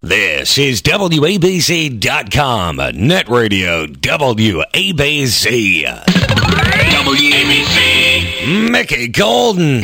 This is WABC.com, Net Radio WABC. WABC. Mickey Golden.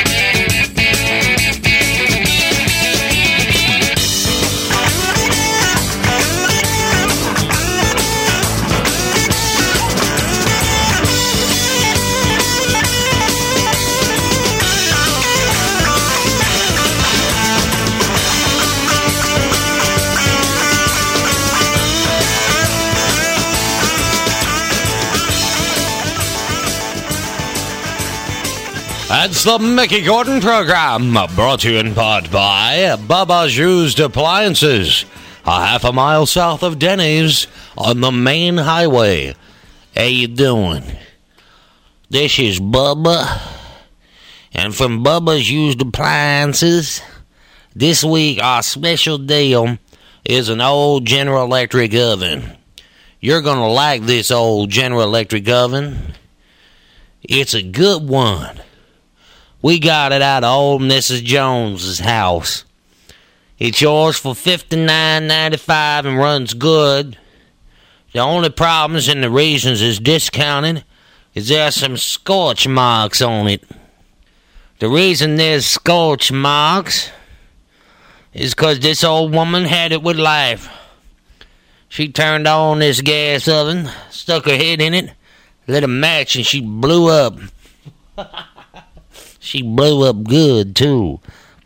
It's the Mickey Gordon program, brought to you in part by Bubba's Used Appliances, a half a mile south of Denny's on the main highway. How you doing? This is Bubba, and from Bubba's Used Appliances, this week our special deal is an old General Electric oven. You're going to like this old General Electric oven. It's a good one. We got it out of old Mrs. Jones's house. It's yours for $59.95 and runs good. The only problems and the reasons it's discounted is there's some scorch marks on it. The reason there's scorch marks is because this old woman had it with life. She turned on this gas oven, stuck her head in it, lit a match, and she blew up. She blew up good, too.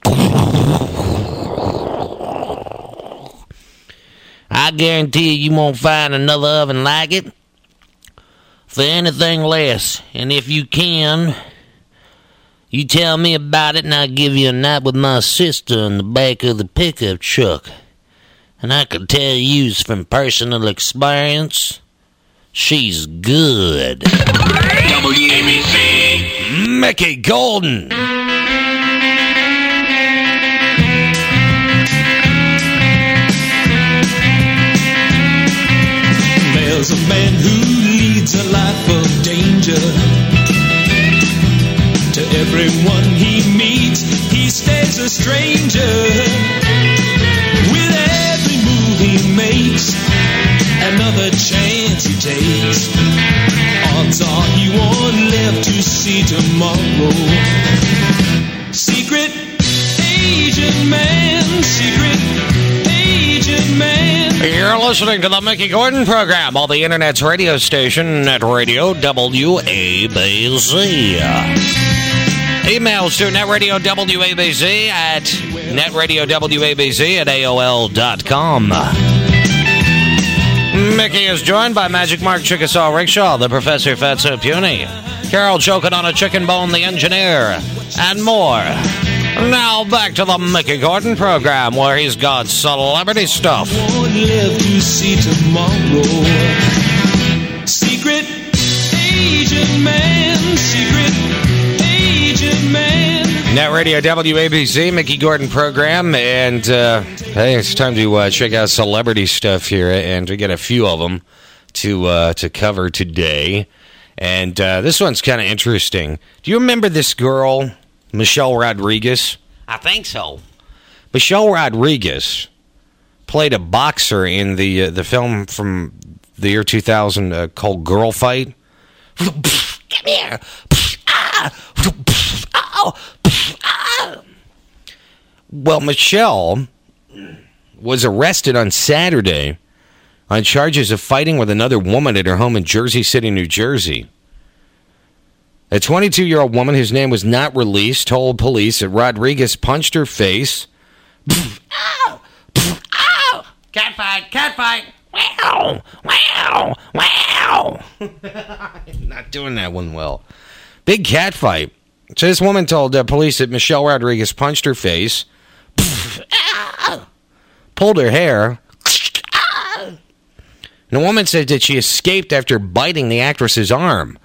I guarantee you won't find another oven like it for anything less. And if you can, you tell me about it and I'll give you a night with my sister in the back of the pickup truck. And I can tell you from personal experience, she's good. WABC. Mickey Golden. There's a man who leads a life of danger. To everyone he meets, he stays a stranger. With every move he makes, another chance he takes, odds are he won't live to see tomorrow. Secret agent man, secret agent man. You're listening to the Mickey Gordon program on the Internet's radio station, Net Radio WABC. Emails to netradiowabc at netradiowabc@AOL.com. Mickey is joined by Magic Mark Chickasaw Rickshaw, the Professor Fatso Puny, Carol choking on a chicken bone, the engineer, and more. Now back to the Mickey Gordon program, where he's got celebrity stuff. Won't live to see tomorrow. Secret agent man, secret agent man. Net Radio WABC, Mickey Gordon program, and hey, it's time to check out celebrity stuff here, and we get a few of them to cover today. And this one's kind of interesting. Do you remember this girl, Michelle Rodriguez? I think so. Michelle Rodriguez played a boxer in the film from the year 2000 called Girl Fight. Come here. Well, Michelle was arrested on Saturday on charges of fighting with another woman at her home in Jersey City, New Jersey. A 22-year-old woman whose name was not released told police that Rodriguez punched her face. Ow! Ow! Cat fight! Wow! Wow! Wow! Not doing that one well. Big cat fight. So this woman told police that Michelle Rodriguez punched her face, pulled her hair, and the woman said that she escaped after biting the actress's arm.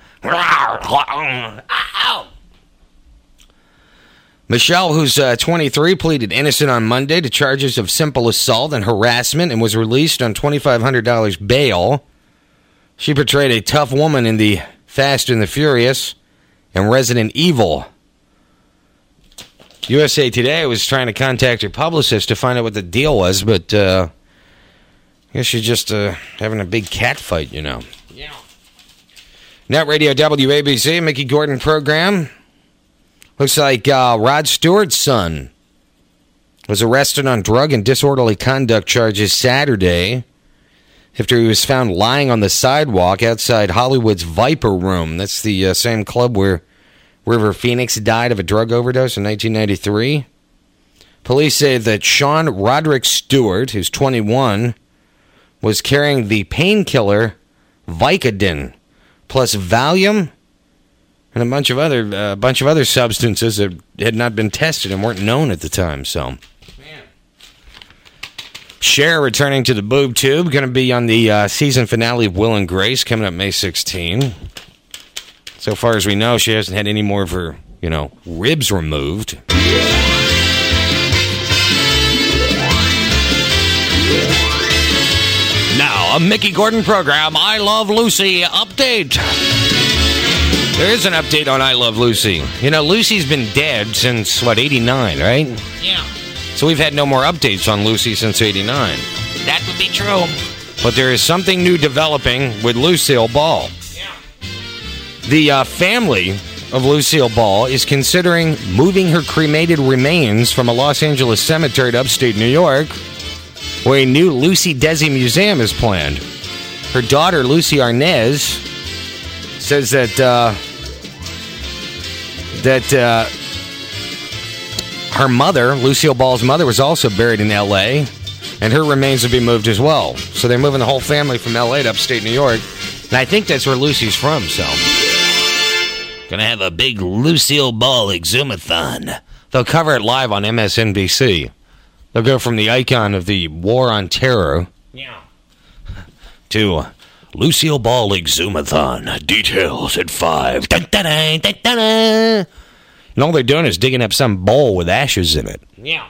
Michelle, who's 23, pleaded innocent on Monday to charges of simple assault and harassment and was released on $2,500 bail. She portrayed a tough woman in the Fast and the Furious and Resident Evil USA Today was trying to contact her publicist to find out what the deal was, but I guess she's just having a big cat fight, you know. Yeah. Net Radio WABC, Mickey Gordon program. Looks like Rod Stewart's son was arrested on drug and disorderly conduct charges Saturday after he was found lying on the sidewalk outside Hollywood's Viper Room. That's the same club where River Phoenix died of a drug overdose in 1993. Police say that Sean Roderick Stewart, who's 21, was carrying the painkiller Vicodin, plus Valium, and a bunch of other substances that had not been tested and weren't known at the time. So, man. Cher returning to the boob tube, going to be on the season finale of Will and Grace coming up May 16. So far as we know, she hasn't had any more of her, ribs removed. Now, a Mickey Gordon program, I Love Lucy update. There is an update on I Love Lucy. Lucy's been dead since, 89, right? Yeah. So we've had no more updates on Lucy since 89. That would be true. But there is something new developing with Lucille Ball. The family of Lucille Ball is considering moving her cremated remains from a Los Angeles cemetery to upstate New York, where a new Lucy Desi Museum is planned. Her daughter, Lucy Arnaz, says that her mother, Lucille Ball's mother, was also buried in L.A., and her remains will be moved as well. So they're moving the whole family from L.A. to upstate New York, and I think that's where Lucy's from, so... Gonna have a big Lucille Ball exhumathon. They'll cover it live on MSNBC. They'll go from the icon of the War on Terror to Lucille Ball exhumathon. Details at 5. Dun, dun, dun, dun, dun, dun. And all they're doing is digging up some bowl with ashes in it. Yeah.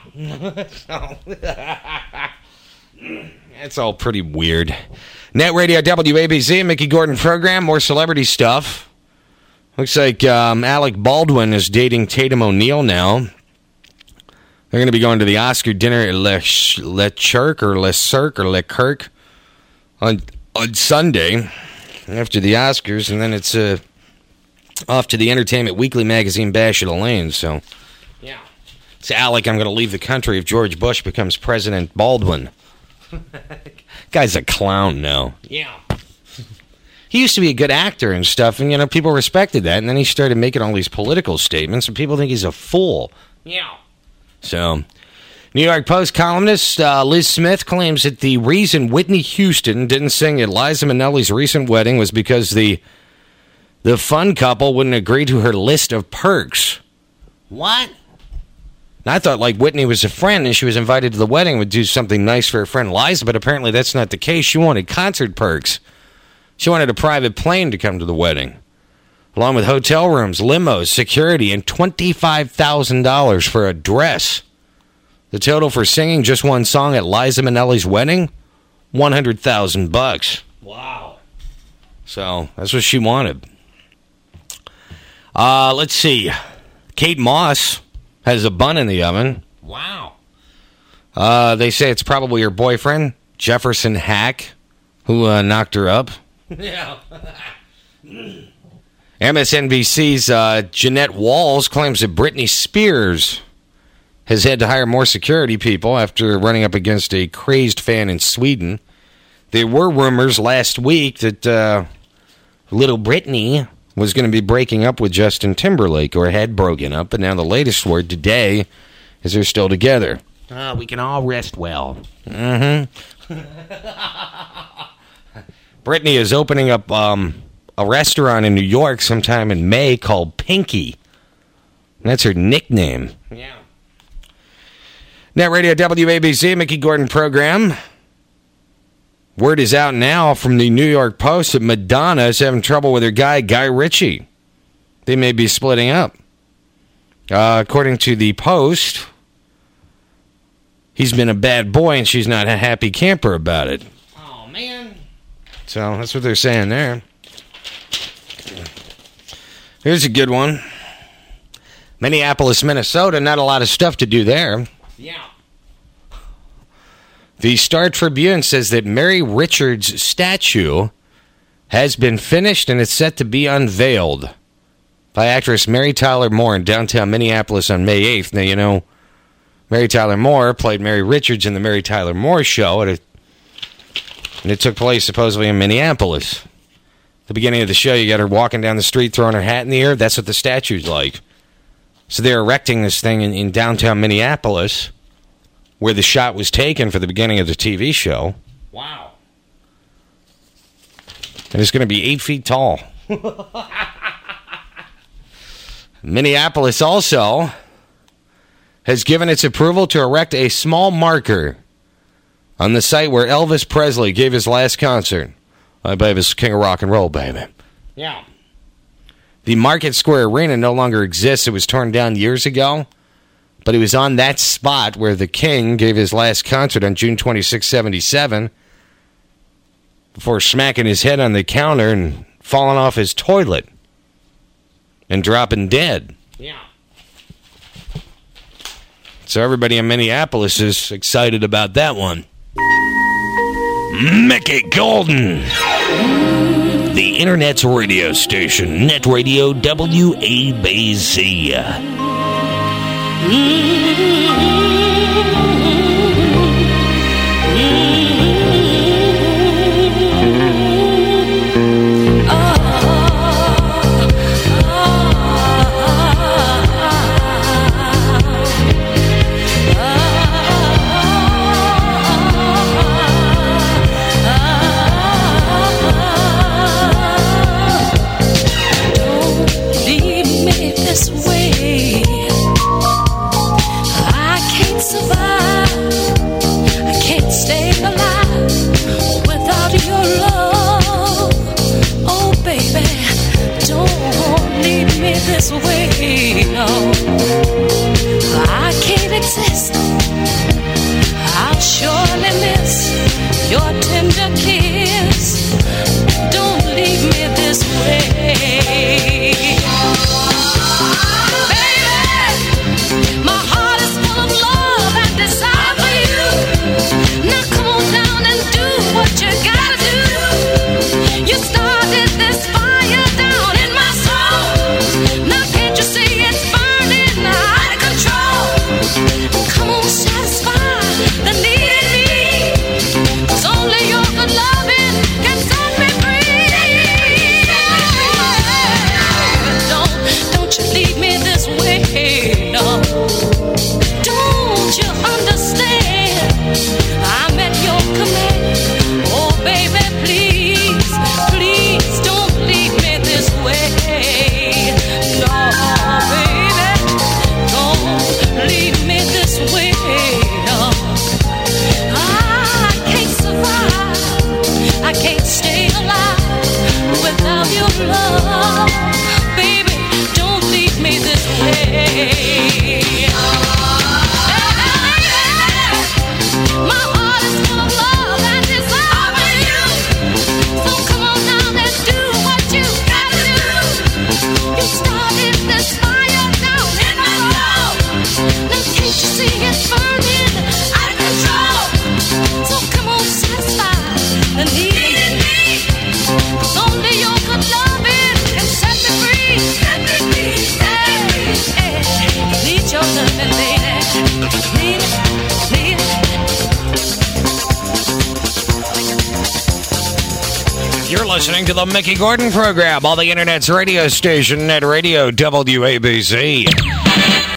That's all pretty weird. Net Radio WABC, Mickey Gordon program, more celebrity stuff. Looks like Alec Baldwin is dating Tatum O'Neal now. They're going to be going to the Oscar dinner at Le Kirk on Sunday after the Oscars, and then it's off to the Entertainment Weekly magazine bash at Elaine. So, yeah. It's Alec, I'm going to leave the country if George Bush becomes President. Baldwin. Guy's a clown now. Yeah. He used to be a good actor and stuff, and, people respected that. And then he started making all these political statements, and people think he's a fool. Yeah. So, New York Post columnist Liz Smith claims that the reason Whitney Houston didn't sing at Liza Minnelli's recent wedding was because the fun couple wouldn't agree to her list of perks. What? And I thought, Whitney was a friend, and she was invited to the wedding, would do something nice for her friend Liza, but apparently that's not the case. She wanted concert perks. She wanted a private plane to come to the wedding, along with hotel rooms, limos, security, and $25,000 for a dress. The total for singing just one song at Liza Minnelli's wedding, $100,000. Wow. So that's what she wanted. Let's see. Kate Moss has a bun in the oven. Wow. They say it's probably her boyfriend, Jefferson Hack, who knocked her up. Yeah. MSNBC's Jeanette Walls claims that Britney Spears has had to hire more security people after running up against a crazed fan in Sweden. There were rumors last week that little Britney was going to be breaking up with Justin Timberlake, or had broken up, but now the latest word today is they're still together. We can all rest well. Mm-hmm. Britney is opening up a restaurant in New York sometime in May called Pinky. And that's her nickname. Yeah. Net Radio WABC, Mickey Gordon program. Word is out now from the New York Post that Madonna is having trouble with her guy, Guy Ritchie. They may be splitting up. According to the Post, he's been a bad boy and she's not a happy camper about it. Oh, man. So that's what they're saying there. Here's a good one. Minneapolis, Minnesota, not a lot of stuff to do there. Yeah. The Star Tribune says that Mary Richards' statue has been finished and it's set to be unveiled by actress Mary Tyler Moore in downtown Minneapolis on May 8th. Now, you know, Mary Tyler Moore played Mary Richards in the Mary Tyler Moore Show, and it took place supposedly in Minneapolis. The beginning of the show, you got her walking down the street throwing her hat in the air. That's what the statue's like. So they're erecting this thing in downtown Minneapolis, where the shot was taken for the beginning of the TV show. Wow. And it's going to be 8 feet tall. Minneapolis also has given its approval to erect a small marker on the site where Elvis Presley gave his last concert. I believe it's King of Rock and Roll, baby. Yeah. The Market Square Arena no longer exists. It was torn down years ago, but it was on that spot where the King gave his last concert on June 26, 1977, before smacking his head on the counter and falling off his toilet and dropping dead. Yeah. So everybody in Minneapolis is excited about that one. Mickey Golden. The Internet's radio station, Net Radio WABC. This way, I can't survive. I can't stay alive without your love. Oh, baby, don't leave me this way. No, I can't exist. I'll surely miss your tender kiss. Don't leave me this way. Listening to the Mickey Gordon program on the Internet's radio station, Net Radio WABC.